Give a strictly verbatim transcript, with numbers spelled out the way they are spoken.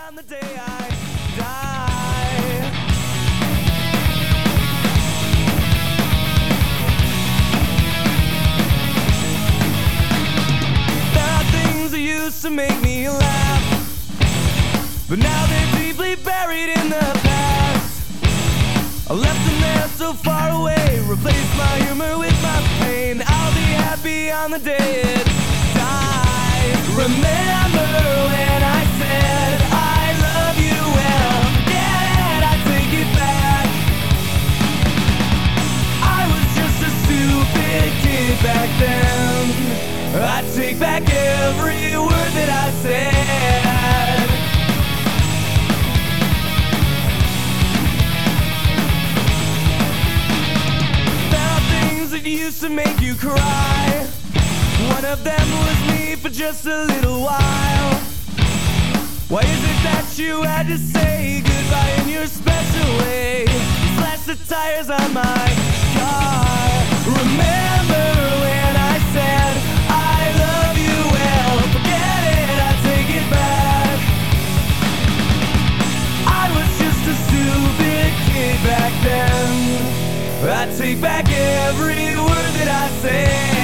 on the day I die. There are things that used to make me laugh, but now they're deeply buried in the past. I left them there so far away, replaced my humor with my pain. I'll be happy on the day it dies. Remember when I said I love you? Well, forget it, I take it back. I was just a stupid kid back then. I take back every word that I said. There are things that used to make you cry. One of them was me for just a little while. Why is it that you had to say goodbye in your special way? Slash the tires on my car. Remember when I said I love you? Well, forget it, I take it back. I was just a stupid kid back then. I take back every word that I said.